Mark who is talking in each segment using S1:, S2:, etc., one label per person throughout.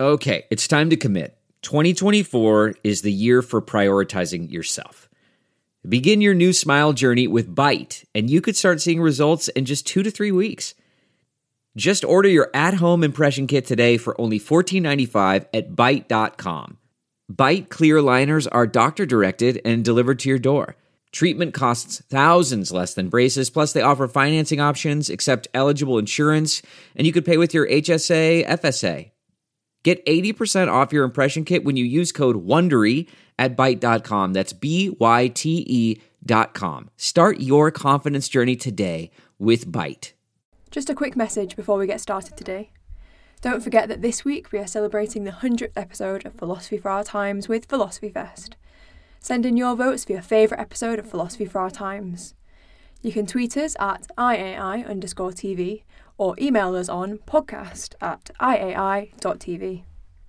S1: Okay, it's time to commit. 2024 is the year for prioritizing yourself. Begin your new smile journey with Byte, and you could start seeing results in just 2 to 3 weeks. Just order your at-home impression kit today for only $14.95 at Byte.com. Byte clear liners are doctor-directed and delivered to your door. Treatment costs thousands less than braces, plus they offer financing options, accept eligible insurance, and you could pay with your HSA, FSA. Get 80% off your impression kit when you use code WONDERY at Byte.com. That's BYTE.com. Start your confidence journey today with Byte.
S2: Just a quick message before we get started today. Don't forget that this week we are celebrating the 100th episode of Philosophy for Our Times with Philosophy Fest. Send in your votes for your favourite episode of Philosophy for Our Times. You can tweet us at IAI_TV or email us on podcast@iai.tv.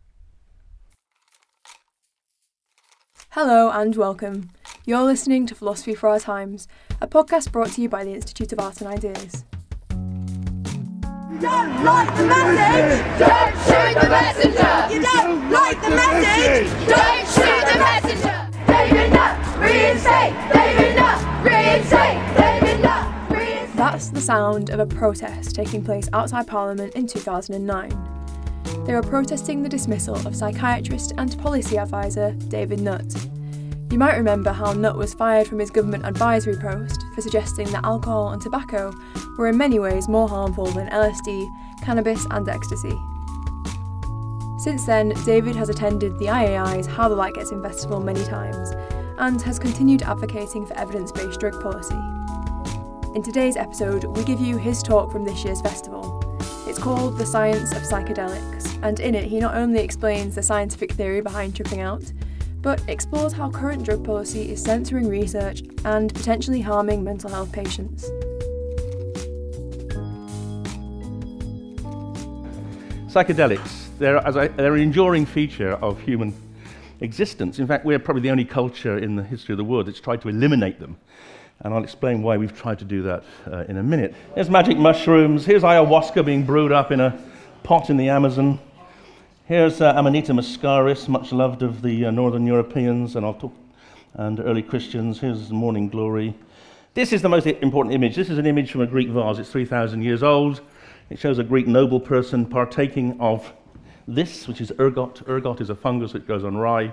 S2: Hello and welcome. You're listening to Philosophy for Our Times, a podcast brought to you by the Institute of Art and Ideas.
S3: You don't like the message?
S4: Don't shoot the messenger!
S3: You don't like the message?
S4: Don't shoot the messenger! David Nutt, reinstate! David Nutt, reinstate! David Nutt, reinstate!
S2: That's the sound of a protest taking place outside Parliament in 2009. They were protesting the dismissal of psychiatrist and policy advisor David Nutt. You might remember how Nutt was fired from his government advisory post for suggesting that alcohol and tobacco were in many ways more harmful than LSD, cannabis and ecstasy. Since then, David has attended the IAI's How the Light Gets In festival many times and has continued advocating for evidence-based drug policy. In today's episode, we give you his talk from this year's festival. It's called The Science of Psychedelics, and in it he not only explains the scientific theory behind tripping out, but explores how current drug policy is censoring research and potentially harming mental health patients.
S5: Psychedelics, they're an enduring feature of human existence. In fact, we're probably the only culture in the history of the world that's tried to eliminate them. And I'll explain why we've tried to do that in a minute. There's magic mushrooms. Here's ayahuasca being brewed up in a pot in the Amazon. Here's Amanita muscaris, much loved of the Northern Europeans and early Christians. Here's Morning Glory. This is the most important image. This is an image from a Greek vase. It's 3,000 years old. It shows a Greek noble person partaking of this, which is ergot. Ergot is a fungus that grows on rye.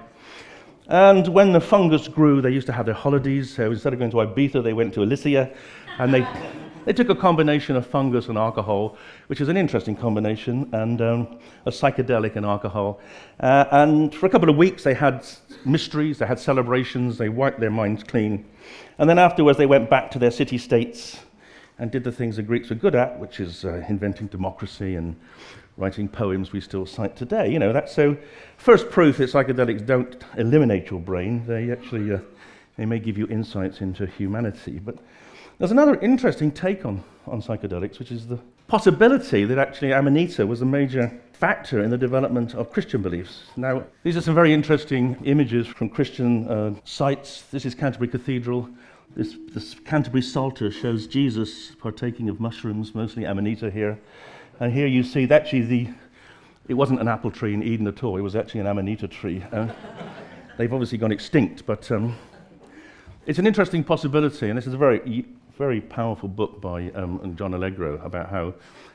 S5: And when the fungus grew, they used to have their holidays. So instead of going to Ibiza, they went to Elysia. And they took a combination of fungus and alcohol, which is an interesting combination, and a psychedelic and alcohol. And for a couple of weeks, they had mysteries, they had celebrations, they wiped their minds clean. And then afterwards, they went back to their city-states and did the things the Greeks were good at, which is inventing democracy and writing poems we still cite today. You know, that's so. First proof that psychedelics don't eliminate your brain. They actually they may give you insights into humanity. But there's another interesting take on psychedelics, which is the possibility that actually Amanita was a major factor in the development of Christian beliefs. Now, these are some very interesting images from Christian sites. This is Canterbury Cathedral. This Canterbury Psalter shows Jesus partaking of mushrooms, mostly Amanita here. And here you see that actually it wasn't an apple tree in Eden at all, it was actually an Amanita tree. They've obviously gone extinct, but it's an interesting possibility, and this is a very, very powerful book by John Allegro about how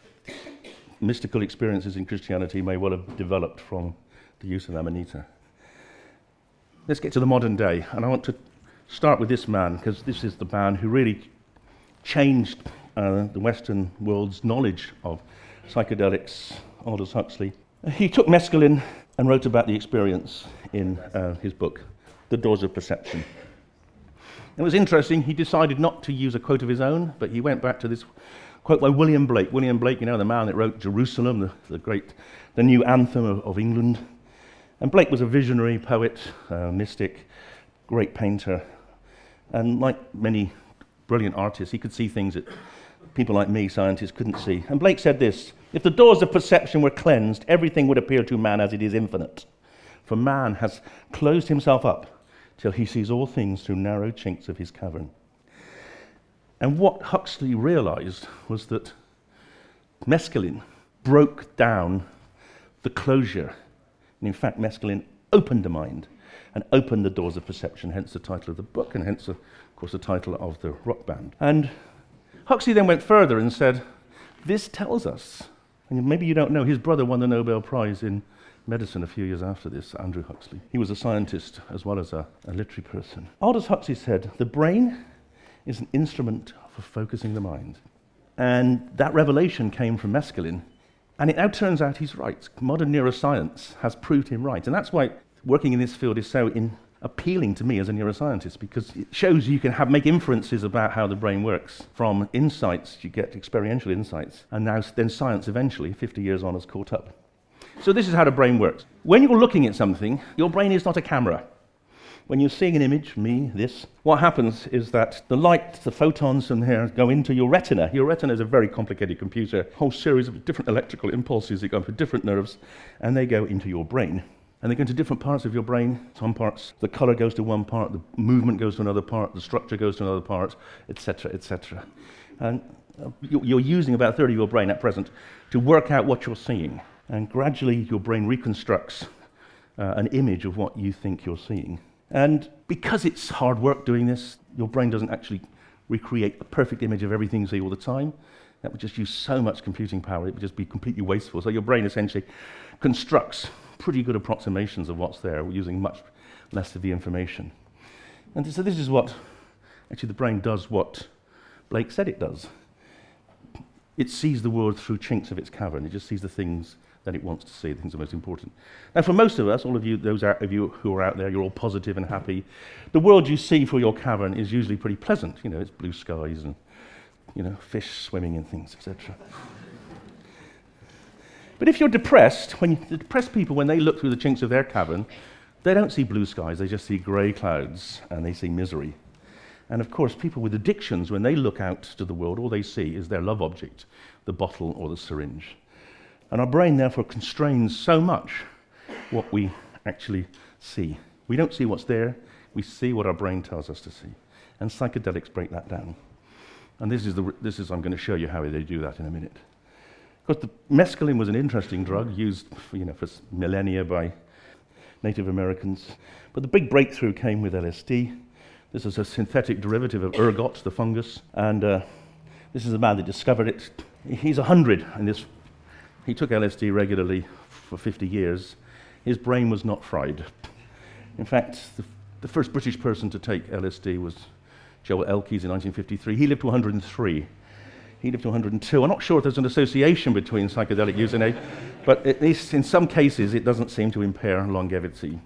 S5: mystical experiences in Christianity may well have developed from the use of Amanita. Let's get to the modern day, and I want to start with this man, because this is the man who really changed the Western world's knowledge of psychedelics, Aldous Huxley. He took mescaline and wrote about the experience in his book, The Doors of Perception. It was interesting, he decided not to use a quote of his own, but he went back to this quote by William Blake. William Blake, you know, the man that wrote Jerusalem, the new anthem of England. And Blake was a visionary poet, mystic, great painter, and like many brilliant artists, he could see things that people like me, scientists, couldn't see. And Blake said this: if the doors of perception were cleansed, everything would appear to man as it is infinite. For man has closed himself up till he sees all things through narrow chinks of his cavern. And what Huxley realized was that mescaline broke down the closure And in fact, mescaline opened the mind and opened the doors of perception, hence the title of the book, and hence, of course, the title of the rock band. And Huxley then went further and said, this tells us, and maybe you don't know, his brother won the Nobel Prize in medicine a few years after this, Andrew Huxley. He was a scientist as well as a literary person. Aldous Huxley said, the brain is an instrument for focusing the mind. And that revelation came from mescaline, and it now turns out he's right. Modern neuroscience has proved him right, and that's why working in this field is so appealing to me as a neuroscientist, because it shows you can make inferences about how the brain works. From insights, you get experiential insights, and then science eventually, 50 years on, has caught up. So this is how the brain works. When you're looking at something, your brain is not a camera. When you're seeing an image, what happens is that the light, the photons from here go into your retina. Your retina is a very complicated computer, a whole series of different electrical impulses that go for different nerves, and they go into your brain. And they go into different parts of your brain. Some parts, the color goes to one part, the movement goes to another part, the structure goes to another part, etc., etc. And you're using about a third of your brain at present to work out what you're seeing. And gradually your brain reconstructs an image of what you think you're seeing. And because it's hard work doing this, your brain doesn't actually recreate a perfect image of everything you see all the time. That would just use so much computing power, it would just be completely wasteful. So your brain essentially constructs pretty good approximations of what's there, using much less of the information. And so this is what, actually the brain does what Blake said it does. It sees the world through chinks of its cavern. It just sees the things that it wants to see, the things that are most important. Now for most of us, all of you, those of you who are out there, you're all positive and happy. The world you see through your cavern is usually pretty pleasant. You know, it's blue skies and, fish swimming and things, etc. But if you're depressed, the depressed people, when they look through the chinks of their cavern, they don't see blue skies, they just see grey clouds, and they see misery. And of course, people with addictions, when they look out to the world, all they see is their love object, the bottle or the syringe. And our brain, therefore, constrains so much what we actually see. We don't see what's there, we see what our brain tells us to see. And psychedelics break that down. And this is I'm going to show you how they do that in a minute. Of course, the mescaline was an interesting drug used for millennia by Native Americans. But the big breakthrough came with LSD. This is a synthetic derivative of ergot, the fungus. And this is the man that discovered it. He's 100, and he took LSD regularly for 50 years. His brain was not fried. In fact, the first British person to take LSD was Joel Elkes in 1953. He lived to 103. He lived to 102. I'm not sure if there's an association between psychedelic use and age, but at least in some cases it doesn't seem to impair longevity.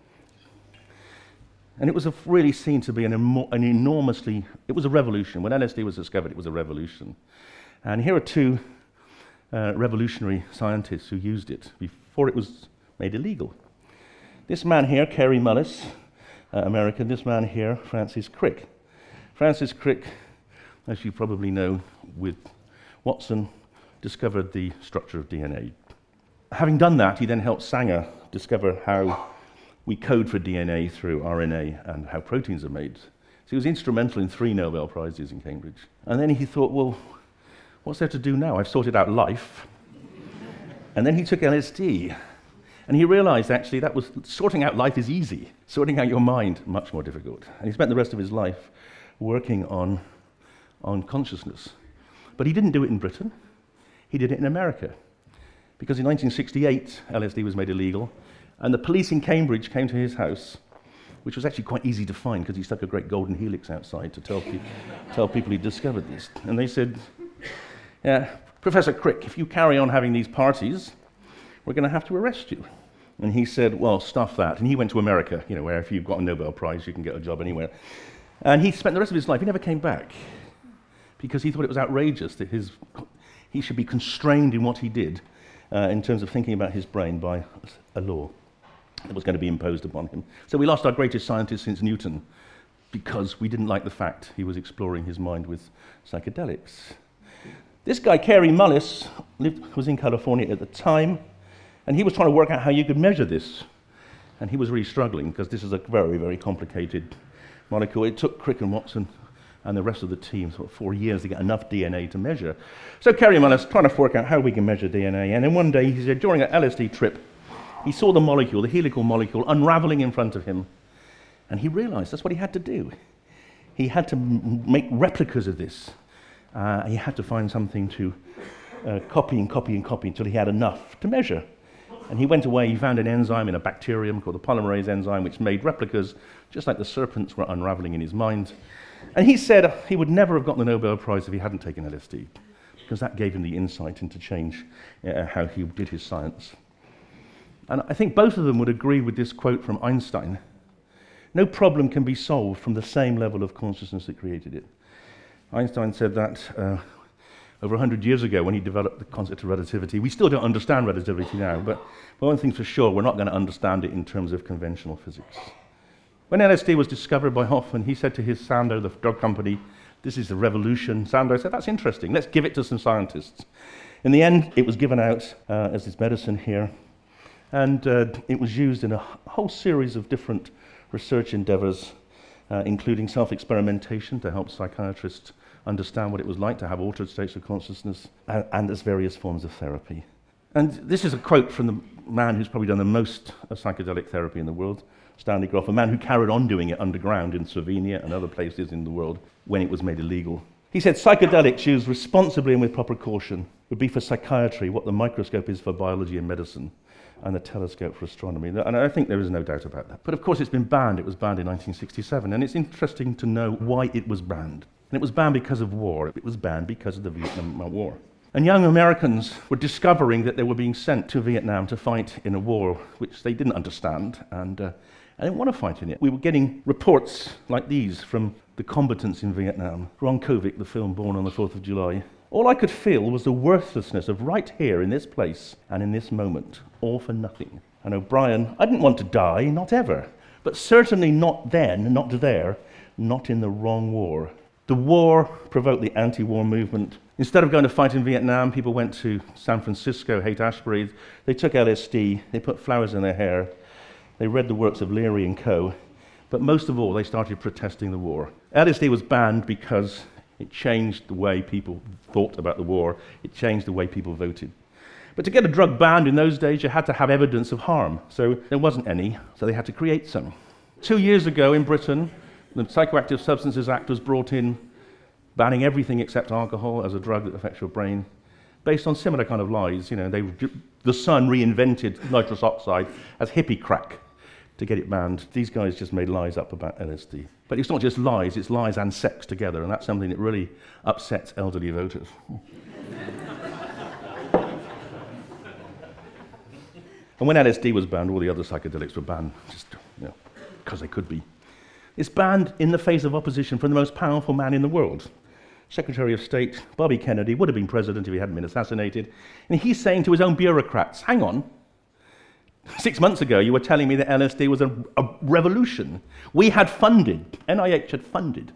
S5: And it was really seen to be it was a revolution. When LSD was discovered, it was a revolution. And here are two revolutionary scientists who used it before it was made illegal. This man here, Kary Mullis, American. This man here, Francis Crick. Francis Crick, as you probably know, with Watson, discovered the structure of DNA. Having done that, he then helped Sanger discover how we code for DNA through RNA and how proteins are made. So he was instrumental in 3 Nobel Prizes in Cambridge. And then he thought, well, what's there to do now? I've sorted out life. And then he took LSD. And he realized, actually, that was sorting out life is easy. Sorting out your mind, much more difficult. And he spent the rest of his life working on consciousness. But he didn't do it in Britain. He did it in America. Because in 1968, LSD was made illegal, and the police in Cambridge came to his house, which was actually quite easy to find because he stuck a great golden helix outside to tell people he'd discovered this. And they said, yeah, Professor Crick, if you carry on having these parties, we're going to have to arrest you. And he said, well, stuff that. And he went to America, where if you've got a Nobel Prize, you can get a job anywhere. And he spent the rest of his life, he never came back, because he thought it was outrageous that he should be constrained in what he did in terms of thinking about his brain by a law that was going to be imposed upon him. So we lost our greatest scientist since Newton because we didn't like the fact he was exploring his mind with psychedelics. This guy, Kary Mullis, was in California at the time, and he was trying to work out how you could measure this. And he was really struggling because this is a very, very complicated molecule. It took Crick and Watson and the rest of the team sort of 4 years to get enough DNA to measure. So Kary Mullis trying to work out how we can measure DNA. And then one day, he said, during an LSD trip, He saw the molecule, the helical molecule, unraveling in front of him, and he realized that's what he had to do. He had to make replicas of this. He had to find something to copy until he had enough to measure. And he went away, he found an enzyme in a bacterium called the polymerase enzyme, which made replicas just like the serpents were unraveling in his mind. And he said he would never have gotten the Nobel Prize if he hadn't taken LSD, because that gave him the insight into change how he did his science. And I think both of them would agree with this quote from Einstein. No problem can be solved from the same level of consciousness that created it. Einstein said that over 100 years ago when he developed the concept of relativity. We still don't understand relativity now, but one thing's for sure, we're not going to understand it in terms of conventional physics. When LSD was discovered by Hoffman, he said to his Sandoz, the drug company, "This is the revolution." Sandoz said, "That's interesting, let's give it to some scientists." In the end, it was given out as this medicine here, and it was used in a whole series of different research endeavors, including self-experimentation to help psychiatrists understand what it was like to have altered states of consciousness, and as various forms of therapy. And this is a quote from the man who's probably done the most psychedelic therapy in the world, Stanley Grof, a man who carried on doing it underground in Slovenia and other places in the world when it was made illegal. He said, "Psychedelics used responsibly and with proper caution would be for psychiatry what the microscope is for biology and medicine, and the telescope for astronomy." And I think there is no doubt about that. But of course it's been banned. It was banned in 1967, and it's interesting to know why it was banned. And it was banned because of war. It was banned because of the Vietnam War. And young Americans were discovering that they were being sent to Vietnam to fight in a war which they didn't understand, and didn't want to fight in it. We were getting reports like these from the combatants in Vietnam. Ron Kovic, the film Born on the 4th of July. "All I could feel was the worthlessness of right here in this place and in this moment, all for nothing." And O'Brien, "I didn't want to die, not ever, but certainly not then, not there, not in the wrong war." The war provoked the anti-war movement. Instead of going to fight in Vietnam, people went to San Francisco, Haight-Ashbury. They took LSD, they put flowers in their hair, they read the works of Leary and co. But most of all, they started protesting the war. LSD was banned because it changed the way people thought about the war. It changed the way people voted. But to get a drug banned in those days, you had to have evidence of harm. So there wasn't any, so they had to create some. 2 years ago in Britain, the Psychoactive Substances Act was brought in, banning everything except alcohol as a drug that affects your brain, based on similar kind of lies. The Sun reinvented nitrous oxide as hippie crack to get it banned. These guys just made lies up about LSD. But it's not just lies, it's lies and sex together, and that's something that really upsets elderly voters. And when LSD was banned, all the other psychedelics were banned, just because they could be. It's banned in the face of opposition from the most powerful man in the world. Secretary of State Bobby Kennedy would have been president if he hadn't been assassinated. And he's saying to his own bureaucrats, "Hang on, 6 months ago you were telling me that LSD was a revolution. We had funded, NIH had funded,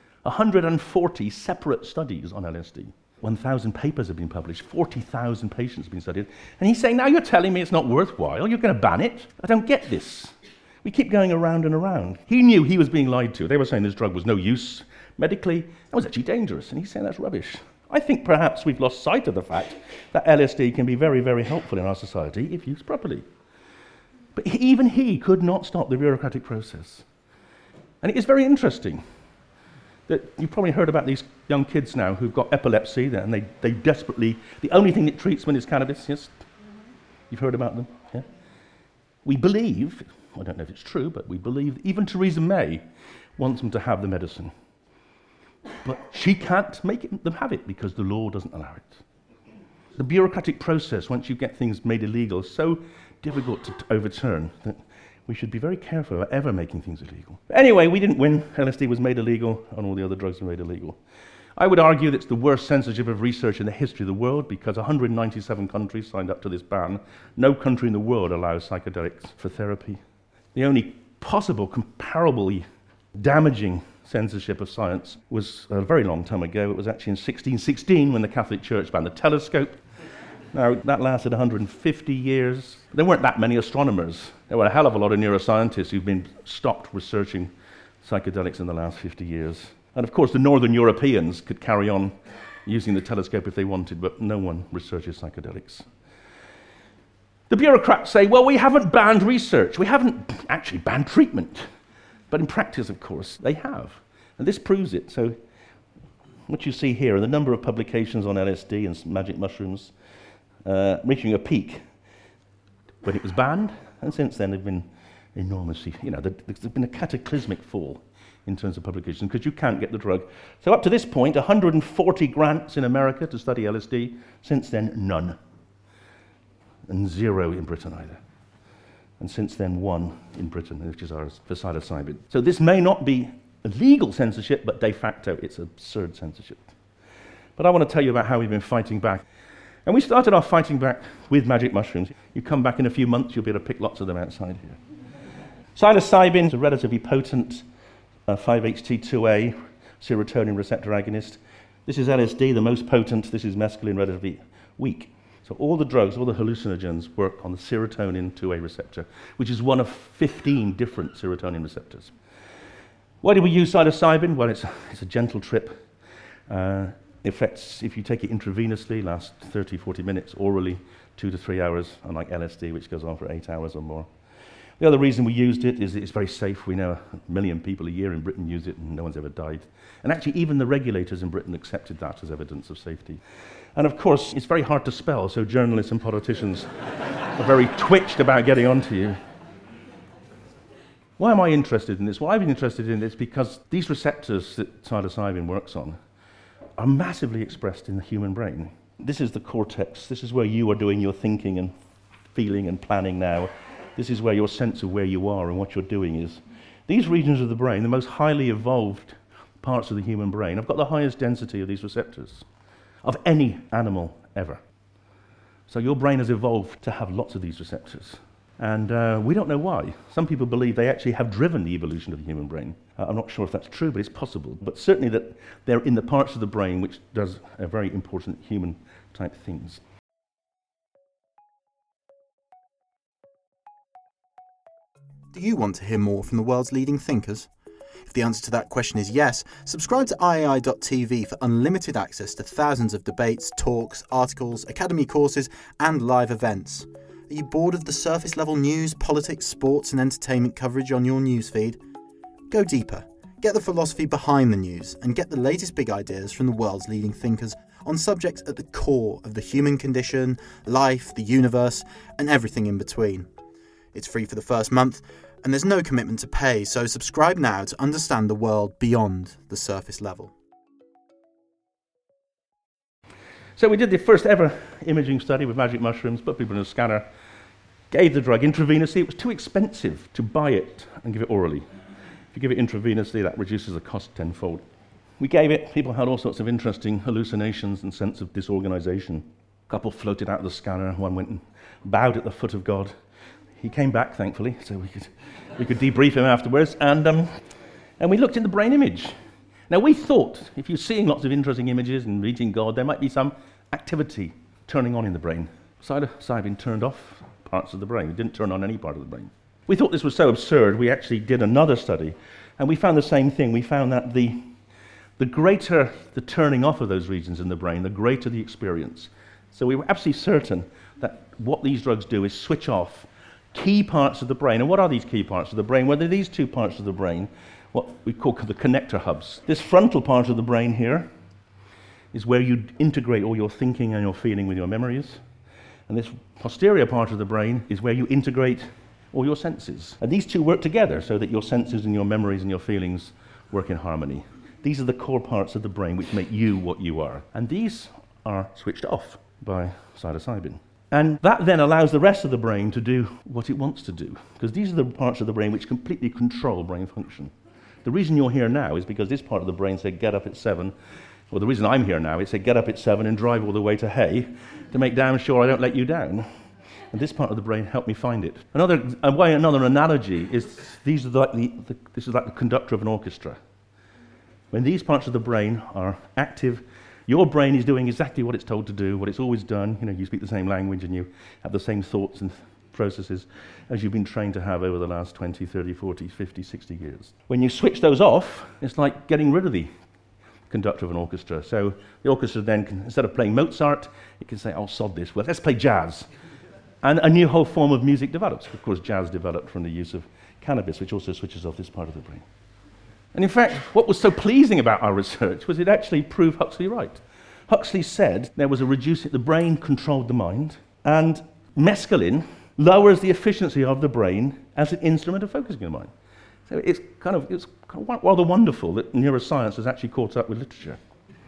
S5: 140 separate studies on LSD. 1,000 papers have been published, 40,000 patients have been studied. And he's saying, now you're telling me it's not worthwhile, you're going to ban it? I don't get this." We keep going around and around. He knew he was being lied to. They were saying this drug was no use medically. It was actually dangerous, and he's saying that's rubbish. I think perhaps we've lost sight of the fact that LSD can be very, very helpful in our society if used properly. But even he could not stop the bureaucratic process. And it is very interesting that you've probably heard about these young kids now who've got epilepsy, and they desperately, the only thing that treats them is cannabis, yes? You've heard about them, yeah? We believe, I don't know if it's true, but we believe even Theresa May wants them to have the medicine. But she can't make them have it because the law doesn't allow it. The bureaucratic process, once you get things made illegal, is so difficult to overturn that we should be very careful about ever making things illegal. But anyway, we didn't win. LSD was made illegal, and all the other drugs were made illegal. I would argue that it's the worst censorship of research in the history of the world because 197 countries signed up to this ban. No country in the world allows psychedelics for therapy. The only possible comparably damaging censorship of science was a very long time ago. It was actually in 1616 when the Catholic Church banned the telescope. Now, that lasted 150 years. There weren't that many astronomers. There were a hell of a lot of neuroscientists who've been stopped researching psychedelics in the last 50 years. And of course, the Northern Europeans could carry on using the telescope if they wanted, but no one researches psychedelics. The bureaucrats say, well, we haven't banned research. We haven't actually banned treatment. But in practice, of course, they have. And this proves it. So what you see here are the number of publications on LSD and magic mushrooms reaching a peak when it was banned. And since then, they've been enormously, there's been a cataclysmic fall in terms of publications because you can't get the drug. So up to this point, 140 grants in America to study LSD. Since then, none. And 0 in Britain either. And since then, 1 in Britain, which is ours, for psilocybin. So this may not be a legal censorship, but de facto it's absurd censorship. But I want to tell you about how we've been fighting back. And we started our fighting back with magic mushrooms. You come back in a few months, you'll be able to pick lots of them outside here. Psilocybin is a relatively potent 5-HT2A serotonin receptor agonist. This is LSD, the most potent. This is mescaline, relatively weak. So all the drugs, all the hallucinogens work on the serotonin 2A receptor, which is one of 15 different serotonin receptors. Why do we use psilocybin? Well, it's a gentle trip. Effects, if you take it intravenously, last 30, 40 minutes, orally, 2 to 3 hours, unlike LSD, which goes on for 8 hours or more. The other reason we used it is it's very safe. We know 1 million people a year in Britain use it, and no one's ever died. And actually, even the regulators in Britain accepted that as evidence of safety. And of course, it's very hard to spell, so journalists and politicians are very twitched about getting onto you. Why am I interested in this? Well, I've been interested in this because these receptors that psilocybin works on are massively expressed in the human brain. This is the cortex. This is where you are doing your thinking and feeling and planning now. This is where your sense of where you are and what you're doing is. These regions of the brain, the most highly evolved parts of the human brain, have got the highest density of these receptors of any animal ever. So your brain has evolved to have lots of these receptors. And we don't know why. Some people believe they actually have driven the evolution of the human brain. I'm not sure if that's true, but it's possible. But certainly that they're in the parts of the brain which does very important human-type things.
S6: Do you want to hear more from the world's leading thinkers? If the answer to that question is yes, subscribe to IAI.tv for unlimited access to thousands of debates, talks, articles, academy courses, and live events. Are you bored of the surface-level news, politics, sports, and entertainment coverage on your newsfeed? Go deeper. Get the philosophy behind the news and get the latest big ideas from the world's leading thinkers on subjects at the core of the human condition, life, the universe, and everything in between. It's free for the first month, and there's no commitment to pay, so subscribe now to understand the world beyond the surface level.
S5: So we did the first ever imaging study with magic mushrooms, put people in a scanner, gave the drug intravenously. It was too expensive to buy it and give it orally. If you give it intravenously, that reduces the cost tenfold. We gave it, people had all sorts of interesting hallucinations and sense of disorganization. A couple floated out of the scanner, one went and bowed at the foot of God. He came back, thankfully, so we could debrief him afterwards, and we looked in the brain image. Now, we thought, if you're seeing lots of interesting images and meeting God, there might be some activity turning on in the brain. Psilocybin turned off parts of the brain. It didn't turn on any part of the brain. We thought this was so absurd, we actually did another study, and we found the same thing. We found that the greater the turning off of those regions in the brain, the greater the experience. So we were absolutely certain that what these drugs do is switch off key parts of the brain. And what are these key parts of the brain? Well, they're these two parts of the brain, what we call the connector hubs. This frontal part of the brain here is where you integrate all your thinking and your feeling with your memories. And this posterior part of the brain is where you integrate all your senses. And these two work together so that your senses and your memories and your feelings work in harmony. These are the core parts of the brain which make you what you are. And these are switched off by psilocybin. And that then allows the rest of the brain to do what it wants to do, because these are the parts of the brain which completely control brain function. The reason you're here now is because this part of the brain said get up at 7, or the reason I'm here now is say get up at 7 and drive all the way to Hay to make damn sure I don't let you down. And this part of the brain helped me find it. Another analogy is this is like the conductor of an orchestra. When these parts of the brain are active, your brain is doing exactly what it's told to do, what it's always done. You speak the same language and you have the same thoughts and processes as you've been trained to have over the last 20, 30, 40, 50, 60 years. When you switch those off, it's like getting rid of the conductor of an orchestra. So the orchestra then, instead of playing Mozart, it can say, oh, sod this, well, let's play jazz. And a new whole form of music develops. Of course, jazz developed from the use of cannabis, which also switches off this part of the brain. And in fact, what was so pleasing about our research was it actually proved Huxley right. Huxley said there was the brain controlled the mind, and mescaline lowers the efficiency of the brain as an instrument of focusing the mind. So it's kind of rather wonderful that neuroscience has actually caught up with literature.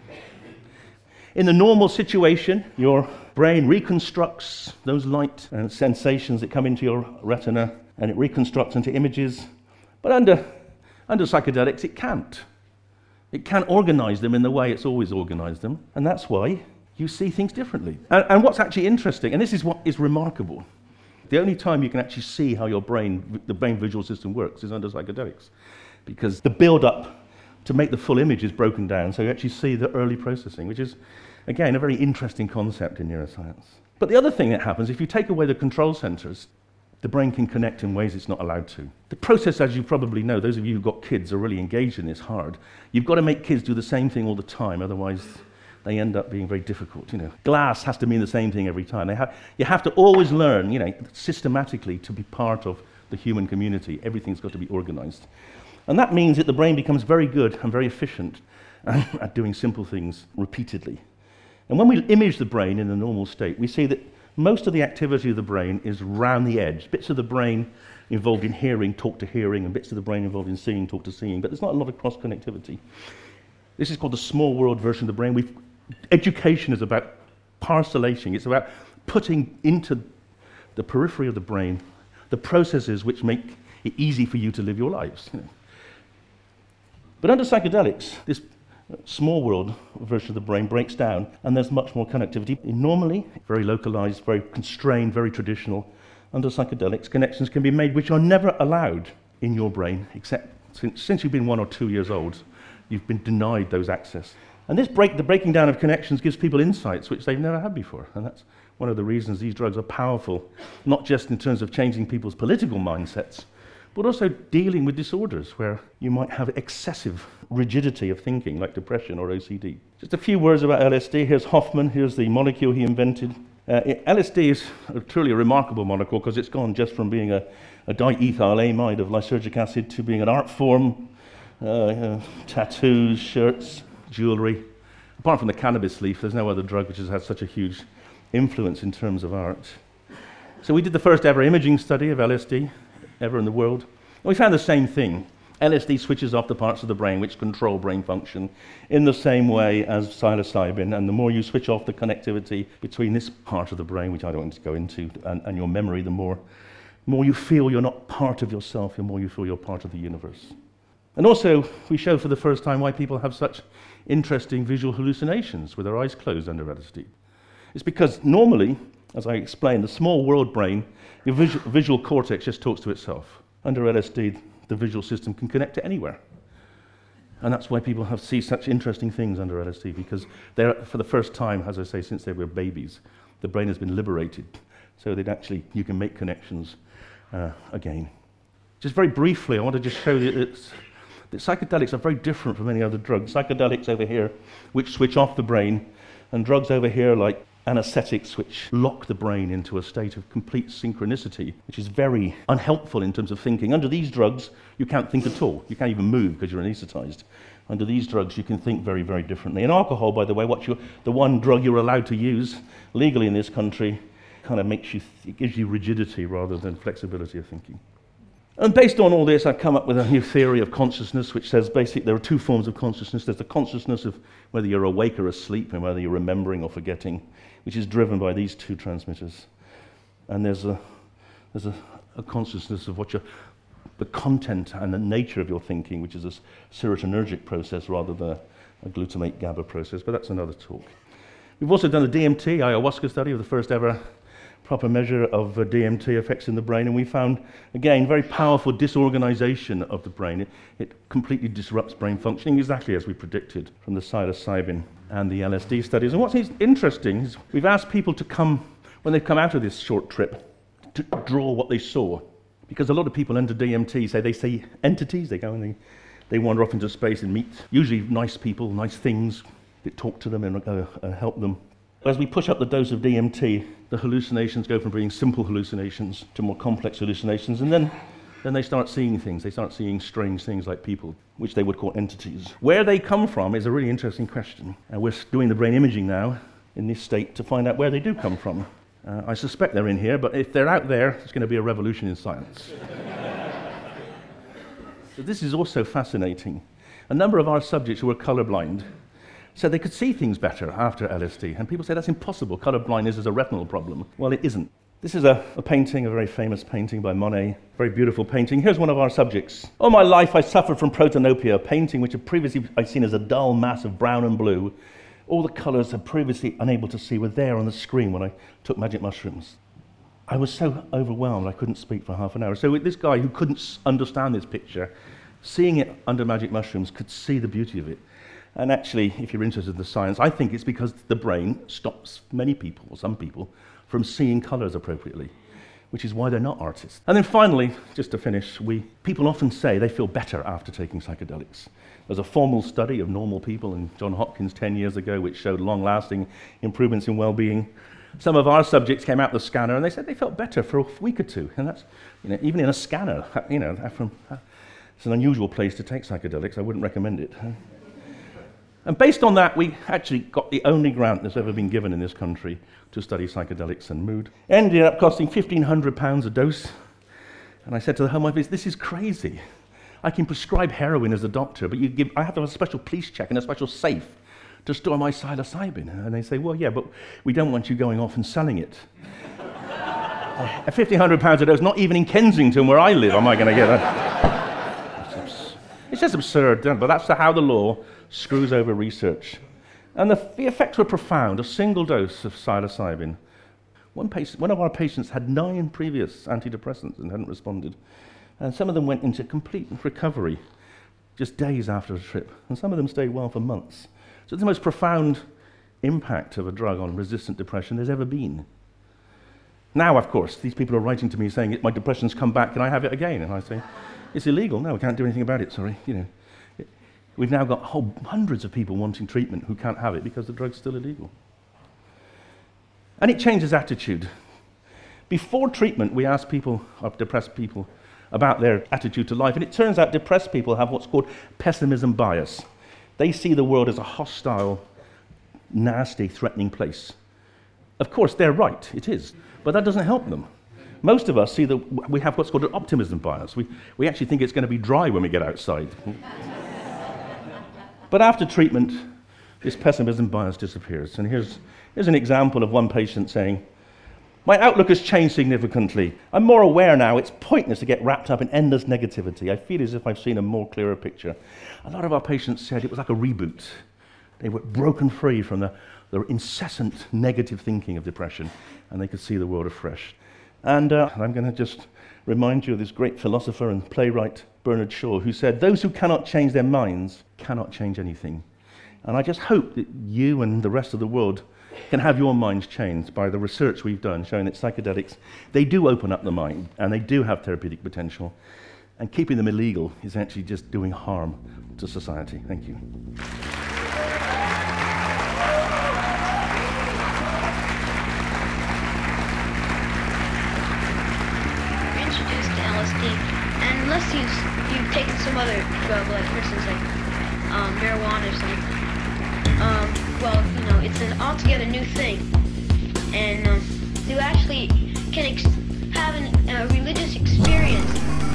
S5: In the normal situation, your brain reconstructs those light and sensations that come into your retina, and it reconstructs into images. But under psychedelics, it can't. It can't organize them in the way it's always organized them, and that's why you see things differently. And what's actually interesting, and this is what is remarkable, the only time you can actually see how the brain visual system works is under psychedelics, because the build-up to make the full image is broken down, so you actually see the early processing, which is, again, a very interesting concept in neuroscience. But the other thing that happens, if you take away the control centers, the brain can connect in ways it's not allowed to. The process, as you probably know, those of you who've got kids are really engaged in this hard. You've got to make kids do the same thing all the time, otherwise they end up being very difficult. Glass has to mean the same thing every time. You have to always learn, systematically to be part of the human community. Everything's got to be organized. And that means that the brain becomes very good and very efficient at doing simple things repeatedly. And when we image the brain in a normal state, we see that most of the activity of the brain is round the edge. Bits of the brain involved in hearing talk to hearing, and bits of the brain involved in seeing talk to seeing, but there's not a lot of cross-connectivity. This is called the small world version of the brain. Education is about parcellating. It's about putting into the periphery of the brain the processes which make it easy for you to live your lives. But under psychedelics, this small world version of the brain breaks down, and there's much more connectivity. Normally, very localized, very constrained, very traditional. Under psychedelics, connections can be made which are never allowed in your brain, except since you've been 1 or 2 years old, you've been denied those access. And the breaking down of connections gives people insights which they've never had before. And that's one of the reasons these drugs are powerful, not just in terms of changing people's political mindsets, but also dealing with disorders where you might have excessive rigidity of thinking, like depression or OCD. Just a few words about LSD. Here's Hoffman. Here's the molecule he invented. LSD is truly a remarkable molecule because it's gone just from being a diethyl amide of lysergic acid to being an art form, tattoos, shirts, jewelry. Apart from the cannabis leaf, there's no other drug which has had such a huge influence in terms of art. So we did the first ever imaging study of LSD ever in the world. And we found the same thing. LSD switches off the parts of the brain which control brain function in the same way as psilocybin, and the more you switch off the connectivity between this part of the brain, which I don't want to go into, and your memory, the more you feel you're not part of yourself, the more you feel you're part of the universe. And also, we showed for the first time why people have such interesting visual hallucinations with their eyes closed under LSD. It's because normally, as I explained, the small world brain, your visual cortex just talks to itself. Under LSD, the visual system can connect to anywhere. And that's why people see such interesting things under LSD, because for the first time, as I say, since they were babies, the brain has been liberated, so that you can make connections again. Just very briefly, I want to just show you that psychedelics are very different from any other drugs. Psychedelics over here, which switch off the brain, and drugs over here like anesthetics, which lock the brain into a state of complete synchronicity, which is very unhelpful in terms of thinking. Under these drugs, you can't think at all. You can't even move because you're anesthetized. Under these drugs, you can think very, very differently. And alcohol, by the way, the one drug you're allowed to use legally in this country, kind of it gives you rigidity rather than flexibility of thinking. And based on all this, I've come up with a new theory of consciousness, which says basically there are two forms of consciousness. There's the consciousness of whether you're awake or asleep, and whether you're remembering or forgetting, which is driven by these two transmitters. And there's a consciousness of the content and the nature of your thinking, which is a serotonergic process rather than a glutamate GABA process, but that's another talk. We've also done a DMT ayahuasca study of the first ever proper measure of DMT effects in the brain, and we found, again, very powerful disorganization of the brain. It completely disrupts brain functioning, exactly as we predicted from the psilocybin and the LSD studies. And what's interesting is we've asked people to come, when they've come out of this short trip, to draw what they saw. Because a lot of people enter DMT, they see entities, they go and they wander off into space and meet usually nice people, nice things, that talk to them and help them. As we push up the dose of DMT, the hallucinations go from being simple hallucinations to more complex hallucinations, and then they start seeing things. They start seeing strange things like people, which they would call entities. Where they come from is a really interesting question. We're doing the brain imaging now in this state to find out where they do come from. I suspect they're in here, but if they're out there, it's going to be a revolution in science. So this is also fascinating. A number of our subjects who were colorblind said they could see things better after LSD, and people say that's impossible. Colorblindness is a retinal problem. Well, it isn't. This is a painting, a very famous painting by Monet, very beautiful painting. Here's one of our subjects. All my life I suffered from protanopia, a painting which had previously I'd seen as a dull mass of brown and blue. All the colours I'd previously unable to see were there on the screen when I took magic mushrooms. I was so overwhelmed I couldn't speak for half an hour. So this guy who couldn't understand this picture, seeing it under magic mushrooms, could see the beauty of it. And actually, if you're interested in the science, I think it's because the brain stops many people, or some people, from seeing colours appropriately, which is why they're not artists. And then finally, just to finish, people often say they feel better after taking psychedelics. There's a formal study of normal people in Johns Hopkins 10 years ago which showed long-lasting improvements in well-being. Some of our subjects came out the scanner and they said they felt better for a week or two. And that's, even in a scanner, it's an unusual place to take psychedelics. I wouldn't recommend it. And based on that, we actually got the only grant that's ever been given in this country to study psychedelics and mood. Ended up costing £1,500 a dose. And I said to the Home Office, this is crazy. I can prescribe heroin as a doctor, but I have to have a special police check and a special safe to store my psilocybin. And they say, well, yeah, but we don't want you going off and selling it. At £1,500 a dose, not even in Kensington, where I live, am I going to get that? It's just absurd, but that's how the law screws over research. And the effects were profound. A single dose of psilocybin. One of our patients had 9 previous antidepressants and hadn't responded. And some of them went into complete recovery just days after a trip. And some of them stayed well for months. So it's the most profound impact of a drug on resistant depression there's ever been. Now, of course, these people are writing to me saying, my depression's come back, can I have it again? And I say, it's illegal. No, we can't do anything about it, sorry. We've now got hundreds of people wanting treatment who can't have it because the drug's still illegal. And it changes attitude. Before treatment, we ask people, or depressed people, about their attitude to life, and it turns out depressed people have what's called pessimism bias. They see the world as a hostile, nasty, threatening place. Of course, they're right, it is, but that doesn't help them. Most of us we have what's called an optimism bias. We actually think it's going to be dry when we get outside. But after treatment, this pessimism bias disappears. And here's an example of one patient saying, my outlook has changed significantly. I'm more aware now it's pointless to get wrapped up in endless negativity. I feel as if I've seen a more clearer picture. A lot of our patients said it was like a reboot. They were broken free from the incessant negative thinking of depression, and they could see the world afresh. And I'm going to just remind you of this great philosopher and playwright, Bernard Shaw, who said, those who cannot change their minds cannot change anything. And I just hope that you and the rest of the world can have your minds changed by the research we've done showing that psychedelics, they do open up the mind and they do have therapeutic potential. And keeping them illegal is actually just doing harm to society. Thank you.
S7: You're introduced to LSD, and unless you've taken some other drug, like for instance marijuana or something, it's an altogether new thing. And you actually can have a religious experience.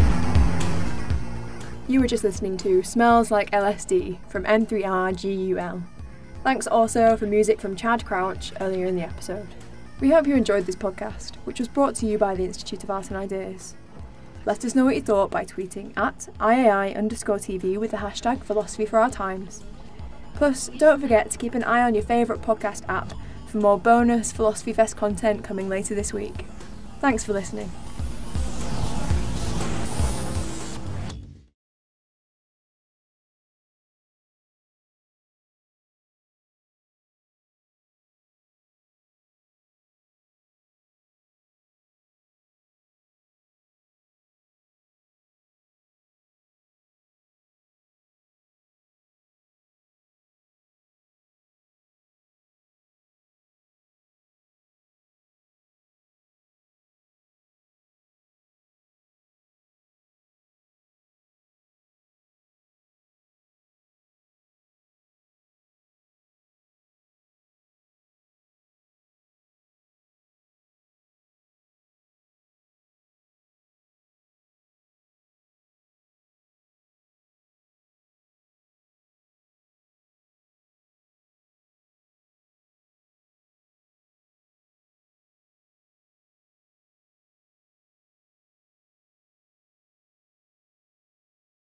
S2: You were just listening to Smells Like LSD from M3RGUL. Thanks also for music from Chad Crouch earlier in the episode. We hope you enjoyed this podcast, which was brought to you by the Institute of Art and Ideas. Let us know what you thought by tweeting at @IAI_TV with the hashtag Philosophy for Our Times. Plus, don't forget to keep an eye on your favourite podcast app for more bonus Philosophy Fest content coming later this week. Thanks for listening.